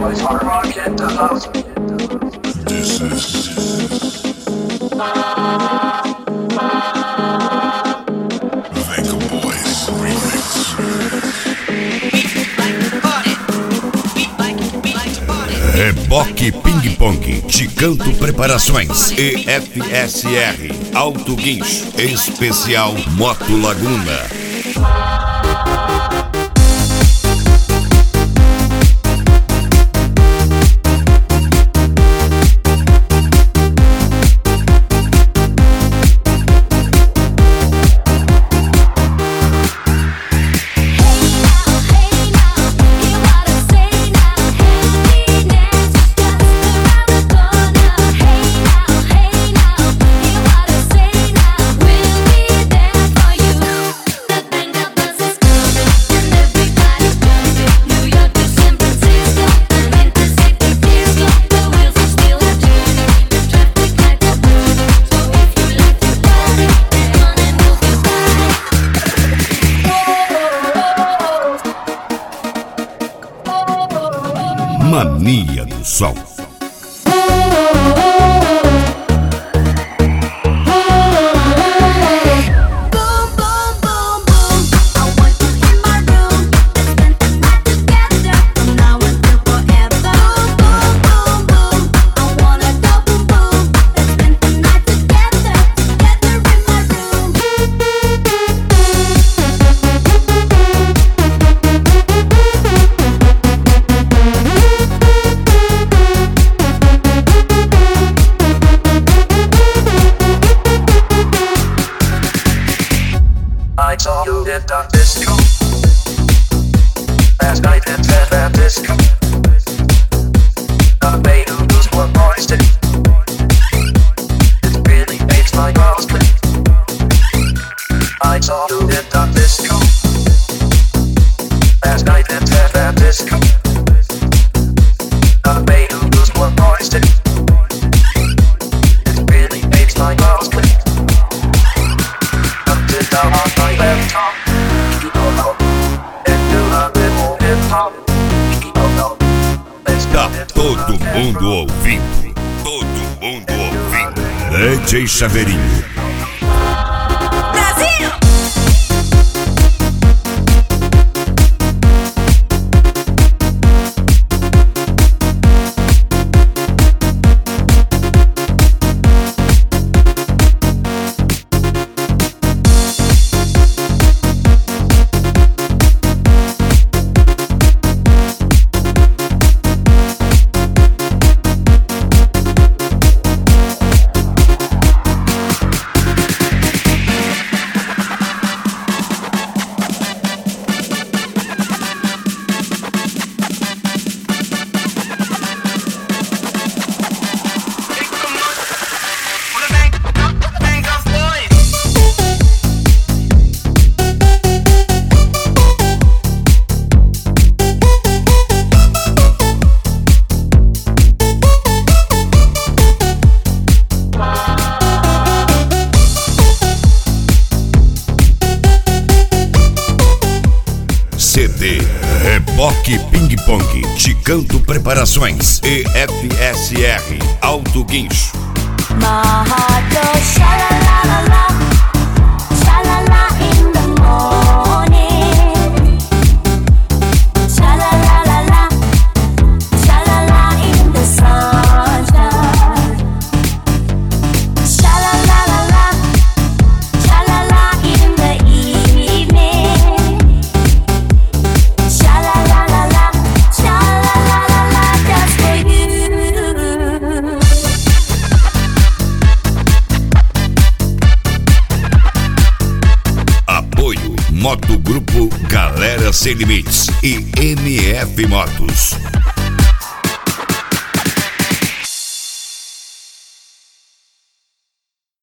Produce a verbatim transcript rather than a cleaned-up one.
boys are rocking the house. This is Venga Boys Remix. Reboque Ping Pong, Ticanto Preparações e F S R Alto Guincho, especial Moto Laguna. Mania do Som. I saw you at the disco. Last night at that disco. The way you lose were moisted. It really makes my balls click. I saw you at the disco. Last night at that disco. The way you lose were moisted. It really makes my balls click. Down on my laptop, you don't know, and do a little hip hop, you don't know. Tá todo mundo ouvindo, todo mundo ouvindo. D J Chaveirinho. C D Reboque Ping Pong, Ticanto Preparações e F S R Alto Guincho. My heart goes sha-la-la-la-la, sha-la-la in the morning, sha-la-la-la-la, sha-la-la in the sunshine, sha-la-la-la-la, sha-la-la in the evening, sha-la-la-la-la, sha-la-la-la-la just for you. Moto Grupo Galera Sem Limites e M F Motos.